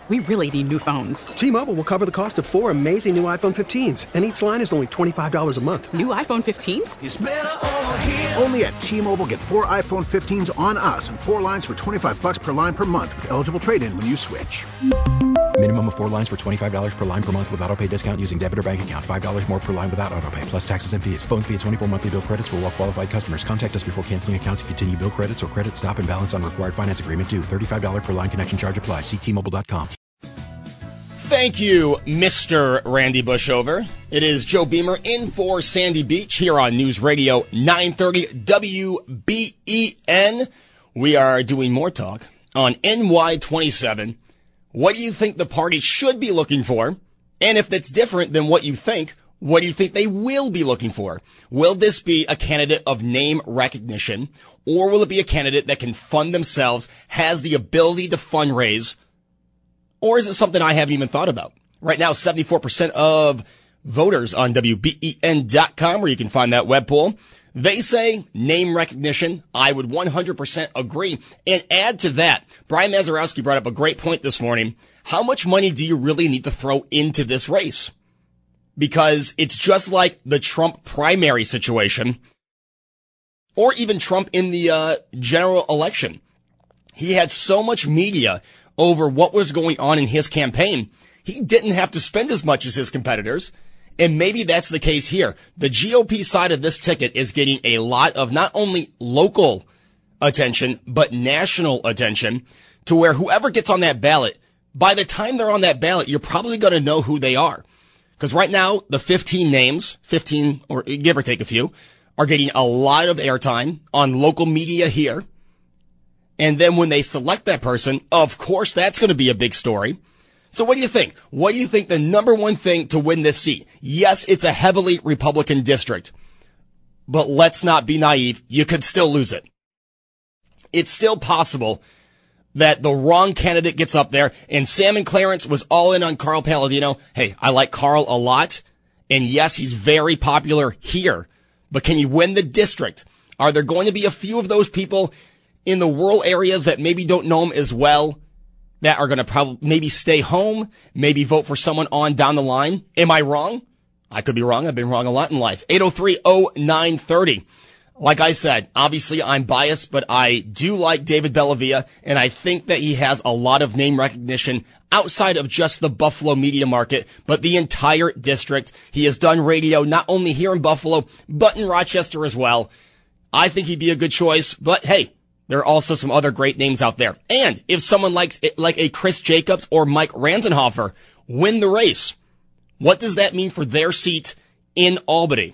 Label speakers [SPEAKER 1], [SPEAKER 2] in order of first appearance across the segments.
[SPEAKER 1] We really need new phones.
[SPEAKER 2] T-Mobile will cover the cost of 4 amazing new iPhone 15s, and each line is only $25 a month.
[SPEAKER 1] New iPhone 15s?
[SPEAKER 3] It's better over here.
[SPEAKER 4] Only at T-Mobile, get 4 iPhone 15s on us and 4 lines for $25 per line per month with eligible trade-in when you switch.
[SPEAKER 5] Minimum of 4 lines for $25 per line per month with autopay discount using debit or bank account. $5 more per line without autopay, plus taxes and fees. Phone fee at 24 monthly bill credits for well-qualified customers. Contact us before canceling account to continue bill credits or credit stop and balance on required finance agreement due. $35 per line connection charge applies. See T-Mobile.com.
[SPEAKER 6] Thank you, Mr. Randy Bushover. It is Joe Beamer in for Sandy Beach here on News Radio 930 WBEN. We are doing more talk on NY27. What do you think the party should be looking for? And if that's different than what you think, what do you think they will be looking for? Will this be a candidate of name recognition, or will it be a candidate that can fund themselves, has the ability to fundraise, or is it something I haven't even thought about? Right now, 74% of voters on WBEN.com, where you can find that web poll, they say name recognition. I would 100% agree. And add to that, Brian Mazurowski brought up a great point this morning. How much money do you really need to throw into this race? Because it's just like the Trump primary situation, or even Trump in the general election. He had so much media over what was going on in his campaign. He didn't have to spend as much as his competitors. And maybe that's the case here. The GOP side of this ticket is getting a lot of not only local attention, but national attention, to where whoever gets on that ballot, by the time they're on that ballot, you're probably going to know who they are. Because right now, the 15 names, 15 or give or take a few, are getting a lot of airtime on local media here. And then when they select that person, of course, that's going to be a big story. So what do you think? What do you think the number one thing to win this seat? Yes, it's a heavily Republican district, but let's not be naive. You could still lose it. It's still possible that the wrong candidate gets up there, and Sam and Clarence was all in on Carl Palladino. Hey, I like Carl a lot, and yes, he's very popular here, but can you win the district? Are there going to be a few of those people in the rural areas that maybe don't know him as well, that are going to probably maybe stay home, maybe vote for someone on down the line? Am I wrong? I could be wrong. I've been wrong a lot in life. 803-0930. Like I said, obviously I'm biased, but I do like David Bellavia, and I think that he has a lot of name recognition outside of just the Buffalo media market, but the entire district. He has done radio not only here in Buffalo, but in Rochester as well. I think he'd be a good choice, but hey, there are also some other great names out there. And if someone likes it, like a Chris Jacobs or Mike Randenhofer win the race, what does that mean for their seat in Albany?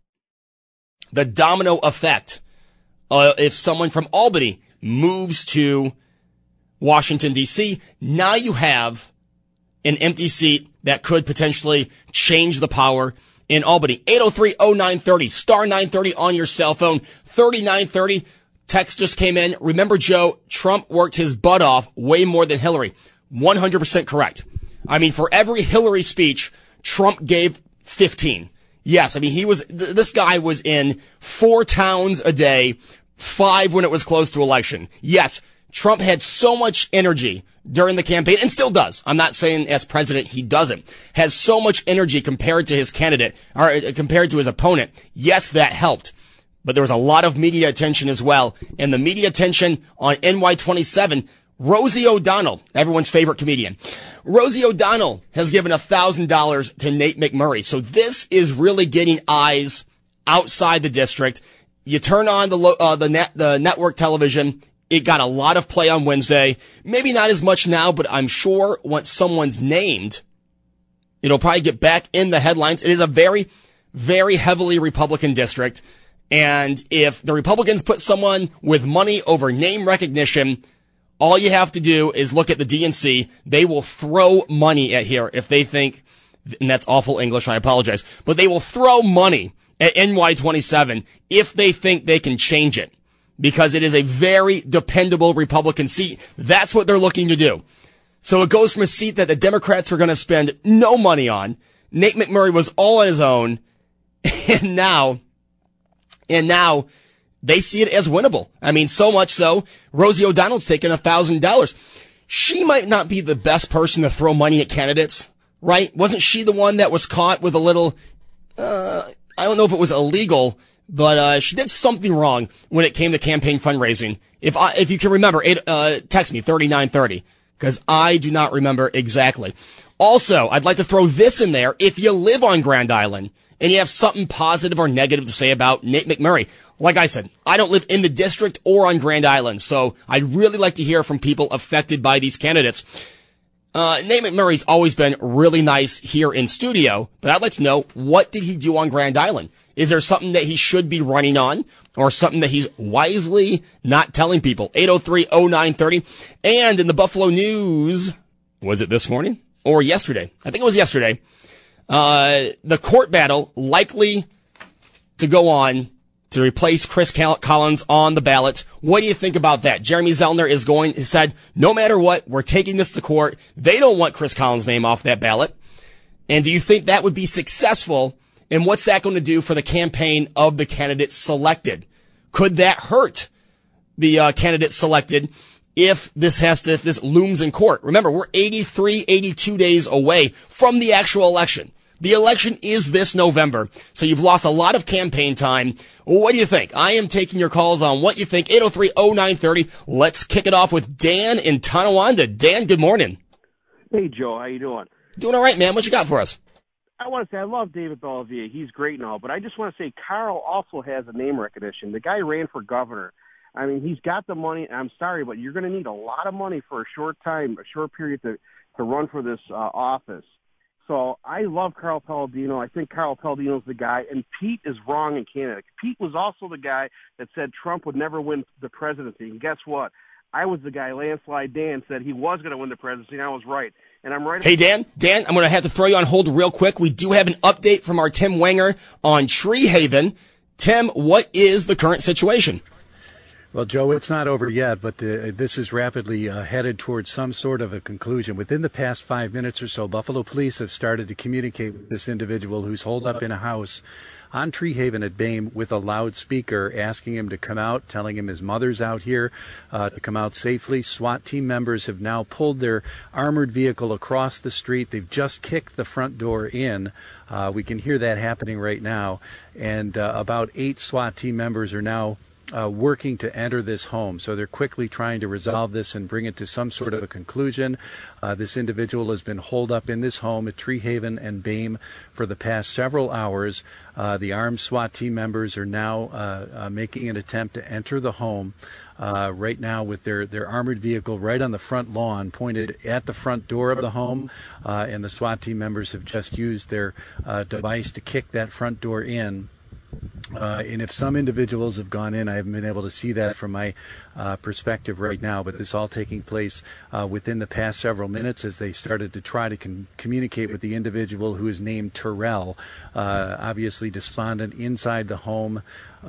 [SPEAKER 6] The domino effect. If someone from Albany moves to Washington, D.C., now you have an empty seat that could potentially change the power in Albany. 803-0930, star 930 on your cell phone, 3930. Text just came in. Remember, Joe, Trump worked his butt off way more than Hillary. 100% correct. I mean, for every Hillary speech, Trump gave 15. Yes, I mean, this guy was in 4 towns a day, 5 when it was close to election. Yes, Trump had so much energy during the campaign, and still does. I'm not saying as president he doesn't. Has so much energy compared to his candidate, or compared to his opponent. Yes, that helped. But there was a lot of media attention as well. And the media attention on NY27, Rosie O'Donnell, everyone's favorite comedian. Rosie O'Donnell has given $1,000 to Nate McMurray. So this is really getting eyes outside the district. You turn on the network television. It got a lot of play on Wednesday. Maybe not as much now, but I'm sure once someone's named, it'll probably get back in the headlines. It is a very, very heavily Republican district. And if the Republicans put someone with money over name recognition, all you have to do is look at the DNC. They will throw money at here if they think, and that's awful English, I apologize, but they will throw money at NY27 if they think they can change it, because it is a very dependable Republican seat. That's what they're looking to do. So it goes from a seat that the Democrats are going to spend no money on. Nate McMurray was all on his own, and now they see it as winnable. I mean, so much so, Rosie O'Donnell's taken $1,000. she might not be the best person to throw money at candidates, right? Wasn't she the one that was caught with a little, I don't know if it was illegal, but she did something wrong when it came to campaign fundraising. If you can remember, text me 3930 because I do not remember exactly. Also, I'd like to throw this in there. If you live on Grand Island and you have something positive or negative to say about Nate McMurray, like I said, I don't live in the district or on Grand Island, so I'd really like to hear from people affected by these candidates. Nate McMurray's always been really nice here in studio, but I'd like to know, what did he do on Grand Island? Is there something that he should be running on or something that he's wisely not telling people? 803-0930. And in the Buffalo News, was it this morning or yesterday? I think it was yesterday. The court battle likely to go on to replace Chris Collins on the ballot. What do you think about that? Jeremy Zellner has said, no matter what, we're taking this to court. They don't want Chris Collins' name off that ballot. And do you think that would be successful? And what's that going to do for the campaign of the candidates selected? Could that hurt the candidates selected if this looms in court? Remember, we're 82 days away from the actual election. The election is this November, so you've lost a lot of campaign time. What do you think? I am taking your calls on what you think. 803-0930. Let's kick it off with Dan in Tonawanda. Dan, good morning.
[SPEAKER 3] Hey, Joe. How you doing?
[SPEAKER 6] Doing all right, man. What you got for us?
[SPEAKER 3] I want to say I love David Bellavia. He's great and all, but I just want to say Carl also has a name recognition. The guy ran for governor. I mean, he's got the money. I'm sorry, but you're going to need a lot of money for a short period to run for this office. So I love Carl Palladino. I think Carl Palladino's the guy, and Pete is wrong in Canada. Pete was also the guy that said Trump would never win the presidency. And guess what? I was the guy, Landslide Dan, said he was going to win the presidency, and I was right. And I'm right.
[SPEAKER 6] Hey, Dan, I'm going to have to throw you on hold real quick. We do have an update from our Tim Wenger on Tree Haven. Tim, what is the current situation?
[SPEAKER 7] Well, Joe, it's not over yet, but this is rapidly headed towards some sort of a conclusion. Within the past 5 minutes or so, Buffalo police have started to communicate with this individual who's holed up in a house on Tree Haven at BAME with a loudspeaker, asking him to come out, telling him his mother's out here, to come out safely. SWAT team members have now pulled their armored vehicle across the street. They've just kicked the front door in. We can hear that happening right now. And about 8 SWAT team members are now working to enter this home. So they're quickly trying to resolve this and bring it to some sort of a conclusion. This individual has been holed up in this home at Tree Haven and BAME for the past several hours. The armed SWAT team members are now making an attempt to enter the home right now with their armored vehicle right on the front lawn, pointed at the front door of the home. And the SWAT team members have just used their device to kick that front door in. And if some individuals have gone in, I haven't been able to see that from my perspective right now, but this all taking place within the past several minutes as they started to try to communicate with the individual who is named Terrell, obviously despondent inside the home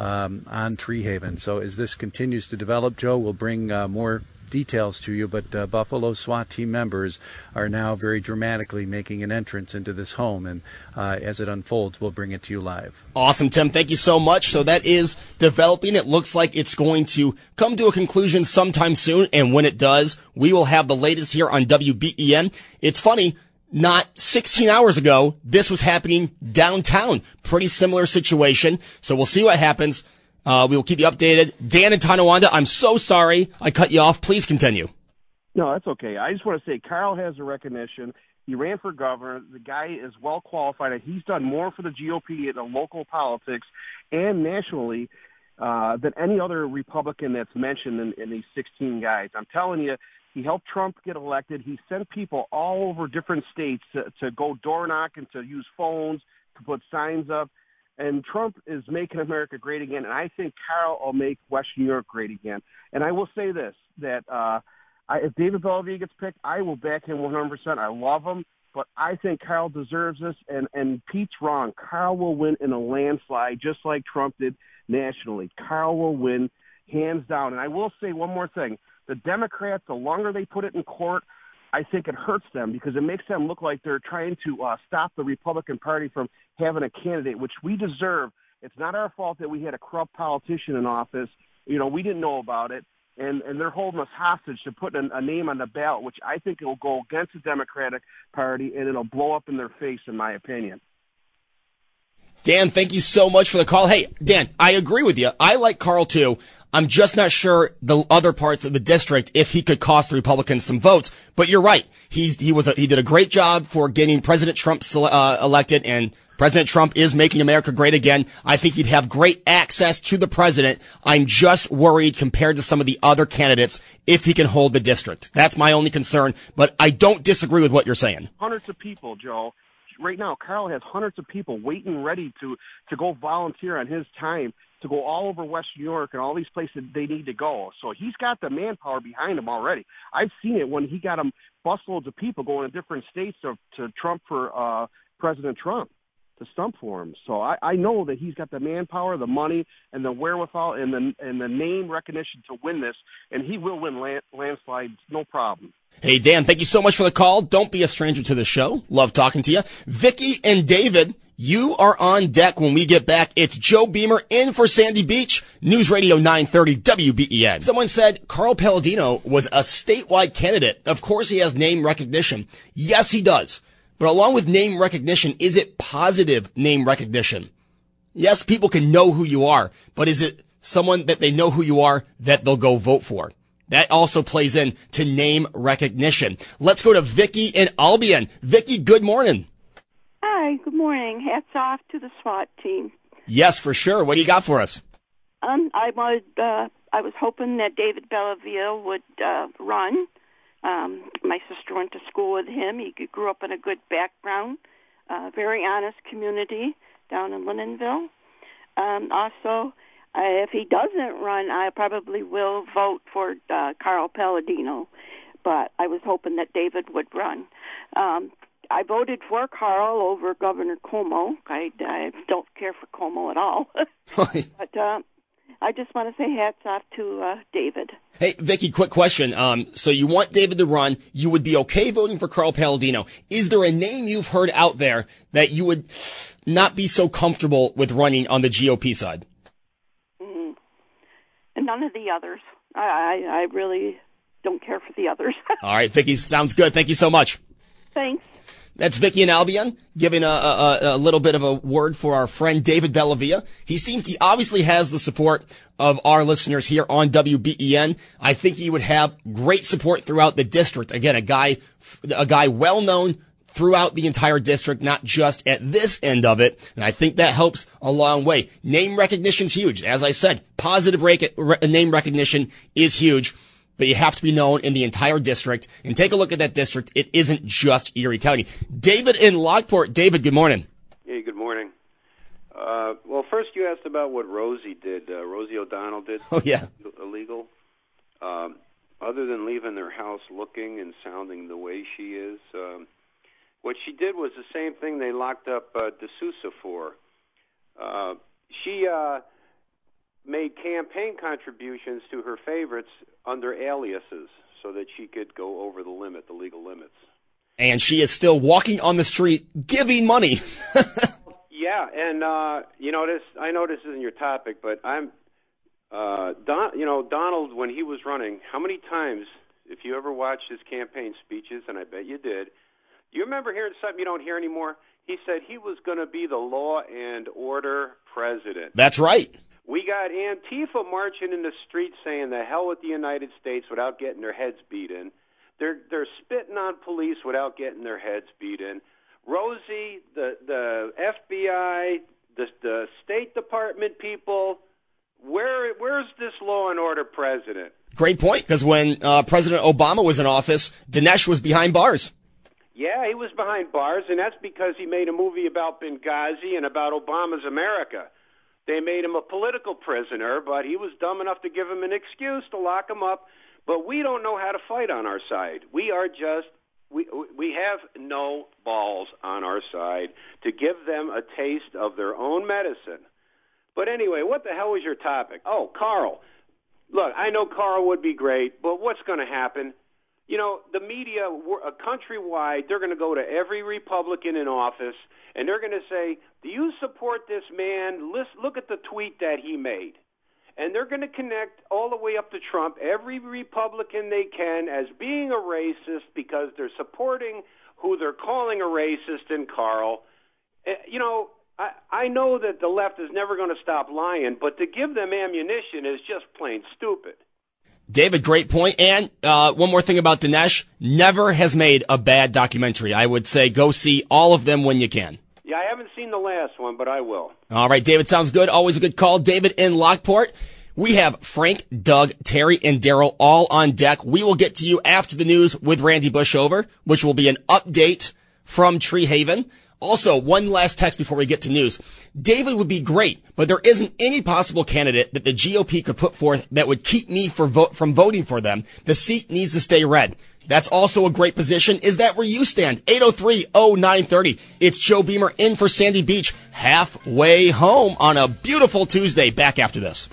[SPEAKER 7] on Tree Haven. So as this continues to develop, Joe, we'll bring more details to you, but Buffalo SWAT team members are now very dramatically making an entrance into this home, and as it unfolds, we'll bring it to you live.
[SPEAKER 6] Awesome, Tim. Thank you so much. So that is developing. It looks like it's going to come to a conclusion sometime soon, and when it does, we will have the latest here on WBEN. It's funny, not 16 hours ago, this was happening downtown. Pretty similar situation, so we'll see what happens. We will keep you updated. Dan in Tonawanda, I'm so sorry I cut you off. Please continue.
[SPEAKER 3] No, that's okay. I just want to say Carl has a recognition. He ran for governor. The guy is well qualified. He's done more for the GOP in the local politics and nationally than any other Republican that's mentioned in these 16 guys. I'm telling you, he helped Trump get elected. He sent people all over different states to go door knocking, to use phones, to put signs up. And Trump is making America great again, and I think Carl will make Western New York great again. And I will say this, that if David Bellavia gets picked, I will back him 100%. I love him, but I think Carl deserves this, and Pete's wrong. Carl will win in a landslide, just like Trump did nationally. Carl will win hands down. And I will say one more thing. The Democrats, the longer they put it in court, I think it hurts them because it makes them look like they're trying to stop the Republican Party from having a candidate, which we deserve. It's not our fault that we had a corrupt politician in office. You know, we didn't know about it. and they're holding us hostage to put a name on the ballot, which I think will go against the Democratic Party, and it'll blow up in their face, in my opinion.
[SPEAKER 6] Dan, thank you so much for the call. Hey, Dan, I agree with you. I like Carl too. I'm just not sure the other parts of the district if he could cost the Republicans some votes. But you're right. He did a great job for getting President Trump elected, and President Trump is making America great again. I think he'd have great access to the president. I'm just worried compared to some of the other candidates if he can hold the district. That's my only concern. But I don't disagree with what you're saying.
[SPEAKER 3] Hundreds of people, Joe. Right now, Carl has hundreds of people waiting ready to go volunteer on his time to go all over West New York and all these places they need to go. So he's got the manpower behind him already. I've seen it when he got him busloads of people going to different states to Trump for President Trump, to stump for him. So I know that he's got the manpower, the money, and the wherewithal, and the name recognition to win this, and he will win landslides, no problem.
[SPEAKER 6] Hey, Dan, thank you so much for the call. Don't be a stranger to the show. Love talking to you. Vicky and David, you are on deck when we get back. It's Joe Beamer in for Sandy Beach, News Radio 930 WBEN. Someone said Carl Palladino was a statewide candidate. Of course he has name recognition. Yes, he does. But along with name recognition, is it positive name recognition? Yes, people can know who you are, but is it someone that they know who you are that they'll go vote for? That also plays in to name recognition. Let's go to Vicky in Albion. Vicky, good morning.
[SPEAKER 8] Hi, good morning. Hats off to the SWAT team.
[SPEAKER 6] Yes, for sure. What do you got for us?
[SPEAKER 8] I was hoping that David Bellavia would run. My sister went to school with him. He grew up in a good background, very honest community down in Lindenville. Also, if he doesn't run, I probably will vote for Carl Palladino, but I was hoping that David would run. I voted for Carl over Governor Cuomo. I don't care for Cuomo at all. But I just want to say hats off to David.
[SPEAKER 6] Hey, Vicky, quick question. So you want David to run. You would be okay voting for Carl Palladino. Is there a name you've heard out there that you would not be so comfortable with running on the GOP side?
[SPEAKER 8] And none of the others. I really don't care for the others.
[SPEAKER 6] All right, Vicky, sounds good. Thank you so much.
[SPEAKER 8] Thanks.
[SPEAKER 6] That's Vicky in Albion giving a little bit of a word for our friend David Bellavia. He obviously has the support of our listeners here on WBEN. I think he would have great support throughout the district. Again, a guy well known throughout the entire district, not just at this end of it. And I think that helps a long way. Name recognition's huge. As I said, positive name recognition is huge. But you have to be known in the entire district. And take a look at that district. It isn't just Erie County. David in Lockport. David, good morning.
[SPEAKER 9] Hey, good morning. Well, first you asked about what Rosie did. Rosie O'Donnell did.
[SPEAKER 6] Oh, yeah.
[SPEAKER 9] Illegal. Other than leaving their house looking and sounding the way she is, what she did was the same thing they locked up D'Souza for. She made campaign contributions to her favorites under aliases so that she could go over the limit, the legal limits.
[SPEAKER 6] And she is still walking on the street giving money.
[SPEAKER 9] Yeah, and I know this isn't your topic, but Donald, when he was running, how many times, if you ever watched his campaign speeches, and I bet you did, do you remember hearing something you don't hear anymore? He said he was going to be the law and order president.
[SPEAKER 6] That's right.
[SPEAKER 9] We got Antifa marching in the streets saying the hell with the United States without getting their heads beaten. They're spitting on police without getting their heads beaten. Rosie, the FBI, the State Department people, where's this law and order president?
[SPEAKER 6] Great point, because when President Obama was in office, Dinesh was behind bars.
[SPEAKER 9] Yeah, he was behind bars, and that's because he made a movie about Benghazi and about Obama's America. They made him a political prisoner, but he was dumb enough to give him an excuse to lock him up. But we don't know how to fight on our side. We have no balls on our side to give them a taste of their own medicine. But anyway, what the hell was your topic? Oh, Carl. Look, I know Carl would be great, but what's going to happen? You know, the media, countrywide, they're going to go to every Republican in office, and they're going to say, do you support this man? Look at the tweet that he made. and they're going to connect all the way up to Trump, every Republican they can, as being a racist because they're supporting who they're calling a racist in Carl. You know, I know that the left is never going to stop lying, but to give them ammunition is just plain stupid.
[SPEAKER 6] David, great point. And one more thing about Dinesh, never has made a bad documentary. I would say go see all of them when you can.
[SPEAKER 9] Yeah, I haven't seen the last one, but I will.
[SPEAKER 6] All right, David, sounds good. Always a good call. David in Lockport. We have Frank, Doug, Terry, and Daryl all on deck. We will get to you after the news with Randy Bushover, which will be an update from Tree Haven. Also, one last text before we get to news. David would be great, but there isn't any possible candidate that the GOP could put forth that would keep me from voting for them. The seat needs to stay red. That's also a great position. Is that where you stand? 803-0930. It's Joe Beamer in for Sandy Beach, halfway home on a beautiful Tuesday. Back after this.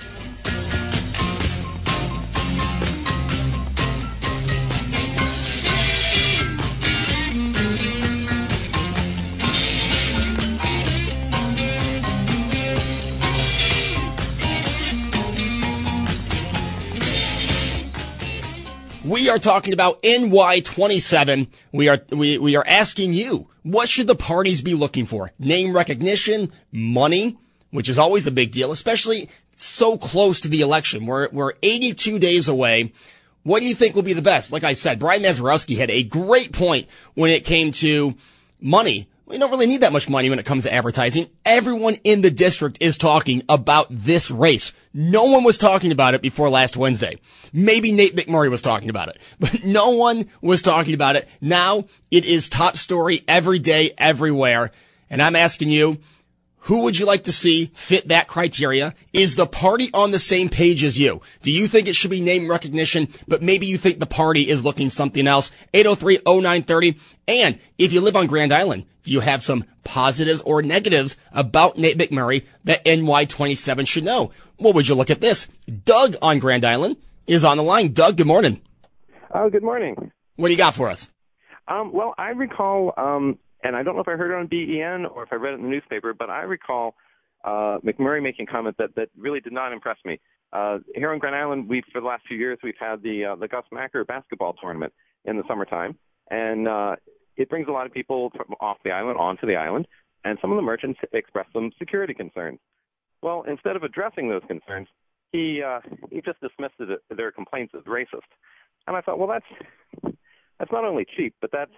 [SPEAKER 6] We are talking about NY27. We are asking you, what should the parties be looking for? Name recognition, money, which is always a big deal, especially so close to the election. We're 82 days away. What do you think will be the best? Like I said, Brian Mazurowski had a great point when it came to money. We don't really need that much money when it comes to advertising. Everyone in the district is talking about this race. No one was talking about it before last Wednesday. Maybe Nate McMurray was talking about it, but no one was talking about it. Now it is top story every day, everywhere. And I'm asking you, who would you like to see fit that criteria? Is the party on the same page as you? Do you think it should be name recognition, but maybe you think the party is looking something else? 803-0930. And if you live on Grand Island, do you have some positives or negatives about Nate McMurray that NY27 should know? Well, would you look at this? Doug on Grand Island is on the line. Doug, good morning.
[SPEAKER 10] Good morning.
[SPEAKER 6] What do you got for us?
[SPEAKER 10] Well, I recall, and I don't know if I heard it on BEN or if I read it in the newspaper, but I recall McMurray making a comment that really did not impress me. Here on Grand Island, for the last few years, we've had the Gus Macker basketball tournament in the summertime, and it brings a lot of people from off the island onto the island, and some of the merchants expressed some security concerns. Well, instead of addressing those concerns, he just dismissed their complaints as racist. And I thought, well, that's not only cheap, but that's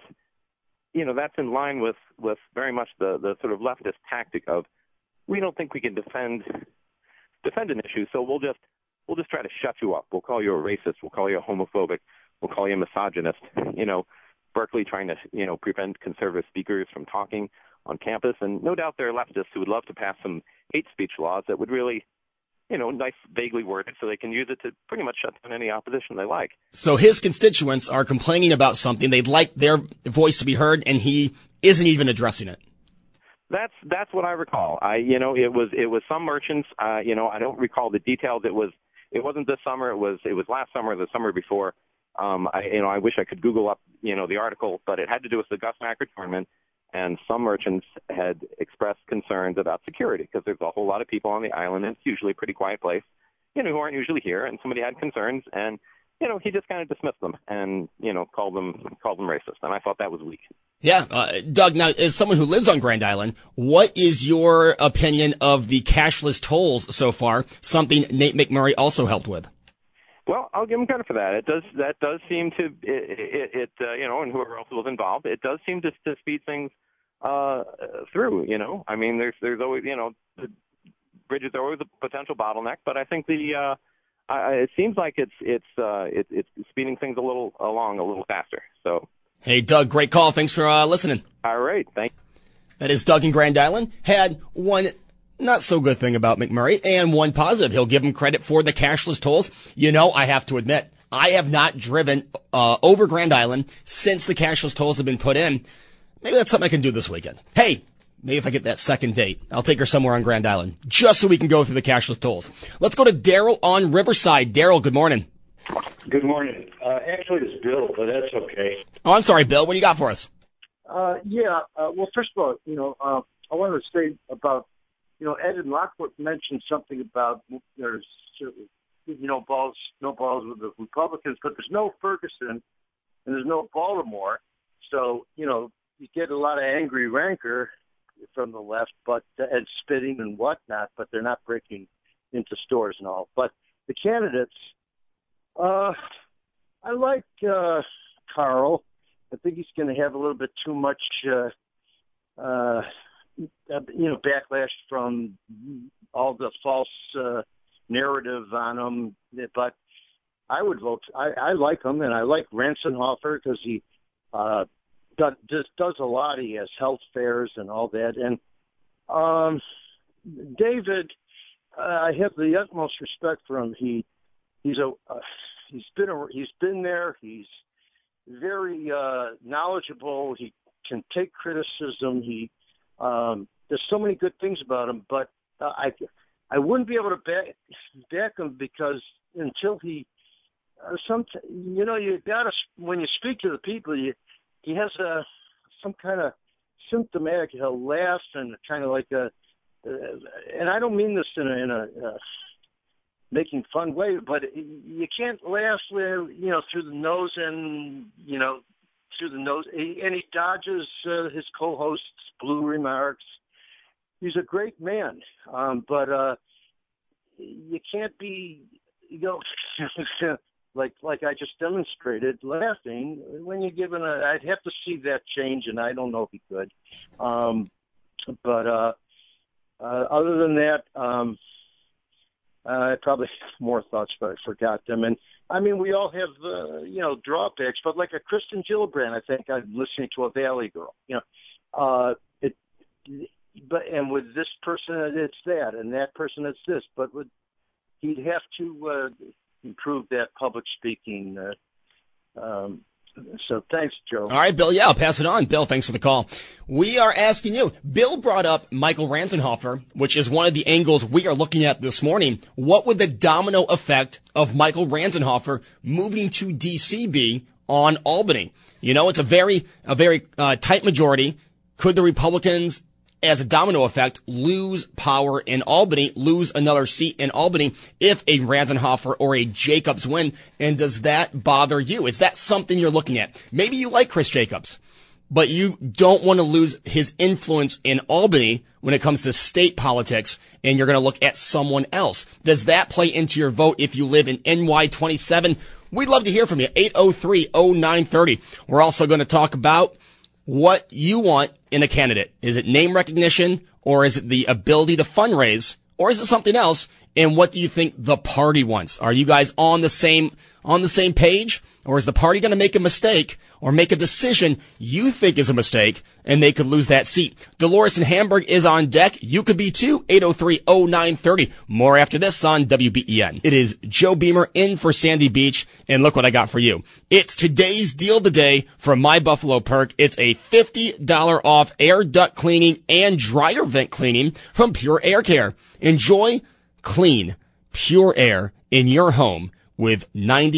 [SPEAKER 10] in line with very much the sort of leftist tactic of, we don't think we can defend an issue, so we'll just try to shut you up. We'll call you a racist. We'll call you a homophobic. We'll call you a misogynist. Berkeley trying to prevent conservative speakers from talking on campus, and no doubt there are leftists who would love to pass some hate speech laws that would really, nice, vaguely worded, so they can use it to pretty much shut down any opposition they like. So his constituents are complaining about something. They'd like their voice to be heard, and he isn't even addressing it. That's what I recall. It was some merchants. I don't recall the details. It wasn't this summer. It was last summer, the summer before. I wish I could Google up, the article, but it had to do with the Gus Macker tournament, and some merchants had expressed concerns about security because there's a whole lot of people on the island, and it's usually a pretty quiet place, who aren't usually here, and somebody had concerns, and, he just kind of dismissed them and, called them racist, and I thought that was weak. Yeah. Doug, now, as someone who lives on Grand Island, what is your opinion of the cashless tolls so far, something Nate McMurray also helped with? Well, I'll give him credit for that. That does seem to, and whoever else was involved, it does seem to speed things through. I mean, there's always, the bridges are always a potential bottleneck, but I think it seems like it's speeding things along a little faster. So. Hey, Doug, great call. Thanks for listening. All right, thanks. That is Doug in Grand Island. Had one not so good thing about McMurray and one positive. He'll give him credit for the cashless tolls. I have to admit, I have not driven over Grand Island since the cashless tolls have been put in. Maybe that's something I can do this weekend. Hey, maybe if I get that second date, I'll take her somewhere on Grand Island just so we can go through the cashless tolls. Let's go to Daryl on Riverside. Daryl, good morning.
[SPEAKER 11] Good morning. Actually, it's Bill, but that's okay.
[SPEAKER 6] Oh, I'm sorry, Bill. What do you got for us?
[SPEAKER 11] Well, first of all, I wanted to say about Ed and Lockwood mentioned something about there's, no balls with the Republicans, but there's no Ferguson and there's no Baltimore. So, you get a lot of angry rancor from the left, but and spitting and whatnot, but they're not breaking into stores and all. But the candidates, I like Carl. I think he's going to have a little bit too much, backlash from all the false narrative on him. But I would vote. I like him, and I like Ransenhofer because he just does a lot. He has health fairs and all that. And David, I have the utmost respect for him. He's been there. He's very knowledgeable. He can take criticism. There's so many good things about him, but I wouldn't be able to back him because until he, you gotta, when you speak to the people, he has some kind of symptomatic. He'll laugh and kind of like and I don't mean this in a making fun way, but you can't laugh, through the nose and, through the nose. And he dodges his co-host's blue remarks. He's a great man, but you can't be, like I just demonstrated, laughing when you're given I'd have to see that change, and I don't know if he could. But other than that, I probably have more thoughts, but I forgot them. And I mean, we all have, drawbacks, but like a Kristen Gillibrand, I think I'm listening to a Valley Girl, and with this person, it's that, and that person, it's this, but he'd have to improve that public speaking. So thanks, Joe.
[SPEAKER 6] All right, Bill. Yeah, I'll pass it on. Bill, thanks for the call. We are asking you. Bill brought up Michael Ransenhofer, which is one of the angles we are looking at this morning. What would the domino effect of Michael Ransenhofer moving to D.C. be on Albany? It's a very tight majority. Could the Republicans, as a domino effect, lose power in Albany, lose another seat in Albany if a Ransenhofer or a Jacobs win? And does that bother you? Is that something you're looking at? Maybe you like Chris Jacobs, but you don't want to lose his influence in Albany when it comes to state politics, and you're going to look at someone else. Does that play into your vote if you live in NY27? We'd love to hear from you. 803-0930. We're also going to talk about what you want in a candidate. Is it name recognition, or is it the ability to fundraise, or is it something else? And what do you think the party wants? Are you guys on the same page, or is the party going to make a mistake or make a decision you think is a mistake, and they could lose that seat? Dolores in Hamburg is on deck. You could be too. 803-0930. More after this on WBEN. It is Joe Beamer in for Sandy Beach, and look what I got for you. It's today's deal today from My Buffalo Perk. It's a $50 off air duct cleaning and dryer vent cleaning from Pure Air Care. Enjoy clean, pure air in your home with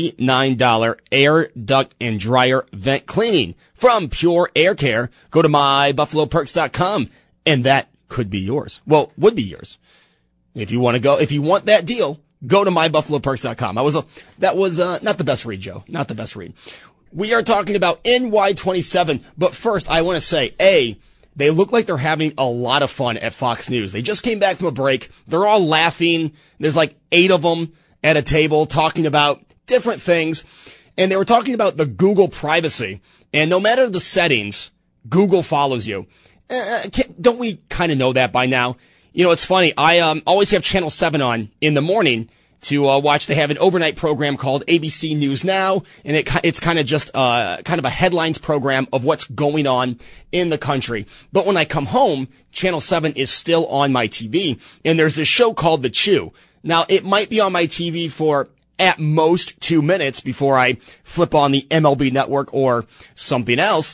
[SPEAKER 6] $99 air duct and dryer vent cleaning from Pure Air Care. Go to mybuffaloperks.com, and that could be yours. Well, would be yours. If you want that deal, go to mybuffaloperks.com. That was not the best read, Joe. Not the best read. We are talking about NY27, but first I want to say, they look like they're having a lot of fun at Fox News. They just came back from a break. They're all laughing. There's like 8 of them at a table talking about different things. And they were talking about the Google privacy. And no matter the settings, Google follows you. Don't we kind of know that by now? It's funny. I always have Channel 7 on in the morning to watch. They have an overnight program called ABC News Now, and it's kind of just kind of a headlines program of what's going on in the country. But when I come home, Channel 7 is still on my TV, and there's this show called The Chew. Now, it might be on my TV for at most 2 minutes before I flip on the MLB Network or something else.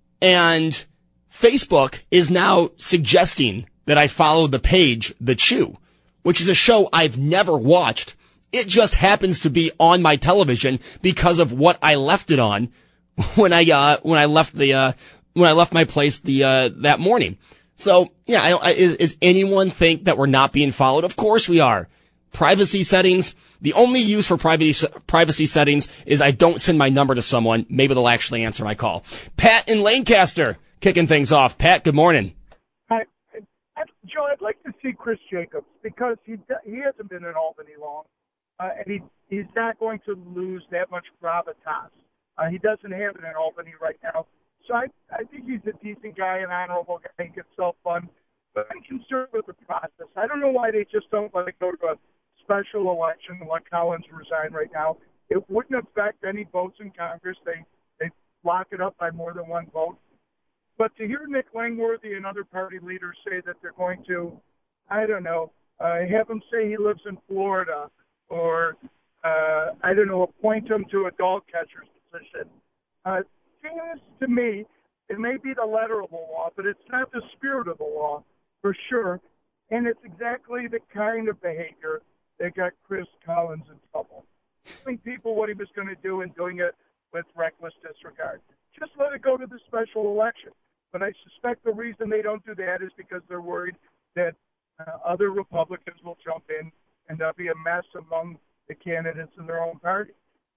[SPEAKER 6] And Facebook is now suggesting that I follow the page The Chew, which is a show I've never watched. It just happens to be on my television because of what I left it on when I left my place that morning. So, yeah, is anyone think that we're not being followed? Of course we are. Privacy settings. The only use for privacy settings is I don't send my number to someone. Maybe they'll actually answer my call. Pat in Lancaster kicking things off. Pat, good morning.
[SPEAKER 12] Hi. Joe, I'd like to see Chris Jacobs because he hasn't been in Albany long, and he's not going to lose that much gravitas. He doesn't have it in Albany right now. So I think he's a decent guy, an honorable guy. He gets self-fun. But I'm concerned with the process. I don't know why they just don't let it go to a special election and let Collins resign right now. It wouldn't affect any votes in Congress. They lock it up by more than one vote. But to hear Nick Langworthy and other party leaders say that they're going to, I don't know, have him say he lives in Florida or, I don't know, appoint him to a dog catcher's position, seems to me, it may be the letter of the law, but it's not the spirit of the law for sure. And it's exactly the kind of behavior that got Chris Collins in trouble. Telling people what he was going to do and doing it with reckless disregard. Just let it go to the special election. But I suspect the reason they don't do that is because they're worried that other Republicans will jump in and there'll be a mess among the candidates in their own party.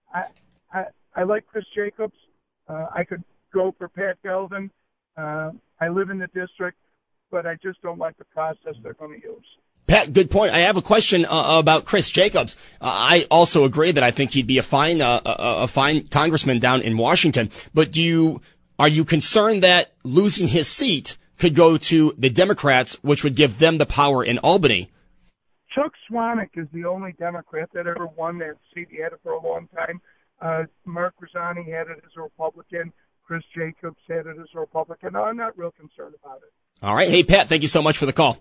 [SPEAKER 12] I like Chris Jacobs. I could go for Pat Galvin. I live in the district, but I just don't like the process they're going to use.
[SPEAKER 6] Pat, good point. I have a question about Chris Jacobs. I also agree that I think he'd be a fine congressman down in Washington. But are you concerned that losing his seat could go to the Democrats, which would give them the power in Albany?
[SPEAKER 12] Chuck Swanick is the only Democrat that ever won that seat. He had it for a long time. Mark Rosani had it as a Republican. Chris Jacobs had it as a Republican. No, I'm not real concerned about it.
[SPEAKER 6] All right. Hey, Pat, thank you so much for the call.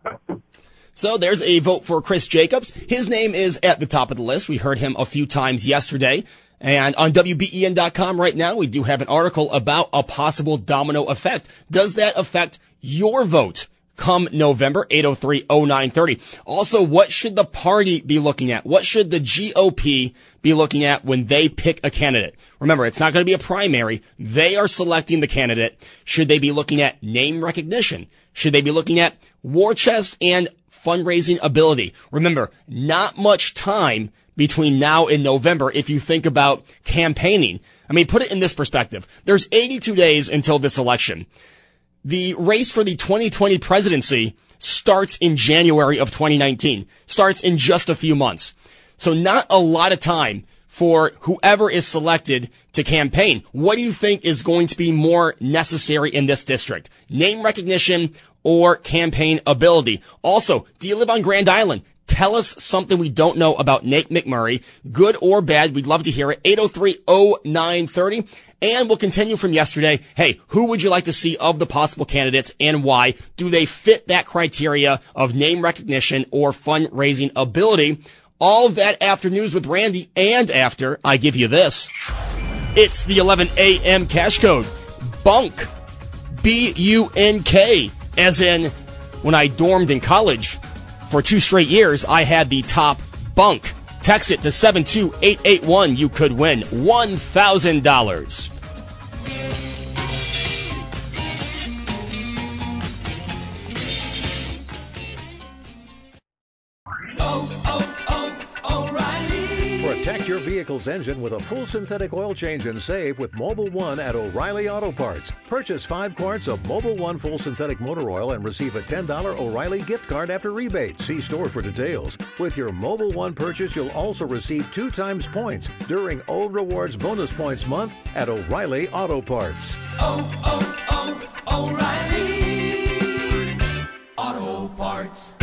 [SPEAKER 6] So there's a vote for Chris Jacobs. His name is at the top of the list. We heard him a few times yesterday. And on WBEN.com right now, we do have an article about a possible domino effect. Does that affect your vote come November? 803-0930. Also, what should the party be looking at? What should the GOP be looking at when they pick a candidate? Remember, it's not going to be a primary. They are selecting the candidate. Should they be looking at name recognition? Should they be looking at war chest and fundraising ability? Remember, not much time between now and November if you think about campaigning. I mean, put it in this perspective. There's 82 days until this election. The race for the 2020 presidency starts in January of 2019, starts in just a few months. So not a lot of time for whoever is selected to campaign. What do you think is going to be more necessary in this district? Name recognition or campaign ability? Also, do you live on Grand Island? Tell us something we don't know about Nate McMurray, good or bad. We'd love to hear it. 803-0930. And we'll continue from yesterday. Hey, who would you like to see of the possible candidates and why? Do they fit that criteria of name recognition or fundraising ability? All of that after News with Randy and after I give you this. It's the 11 a.m. cash code. Bunk. B-U-N-K. As in, when I dormed in college, for 2 straight years, I had the top bunk. Text it to 72881. You could win $1,000.
[SPEAKER 13] Protect your vehicle's engine with a full synthetic oil change and save with Mobil 1 at O'Reilly Auto Parts. Purchase 5 quarts of Mobil 1 full synthetic motor oil and receive a $10 O'Reilly gift card after rebate. See store for details. With your Mobil 1 purchase, you'll also receive 2 times points during O Rewards Bonus Points Month at O'Reilly Auto Parts.
[SPEAKER 14] O'Reilly Auto Parts.